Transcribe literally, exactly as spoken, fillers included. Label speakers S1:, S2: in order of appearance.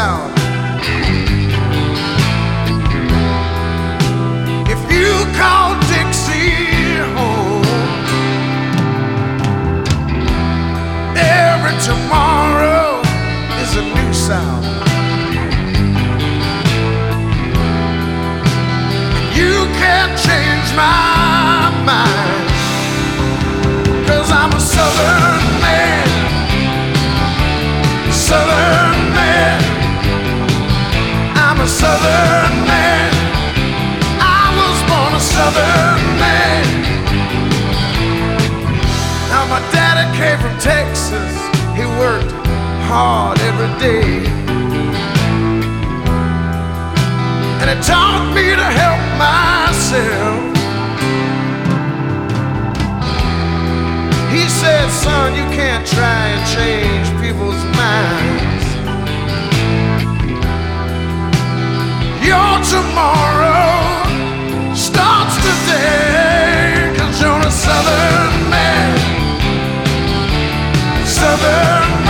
S1: South. If you call Dixie home, every tomorrow is a new South. You can't change my mind, 'cause I'm a Southern man, Southern man. I'm a Southern man. I was born a Southern man. Now my daddy came from Texas. He worked hard every day, and it taught me to help myself. He said, son, you can't try and change people's minds. Your tomorrow starts today, 'cause you're a Southern man, Southern man.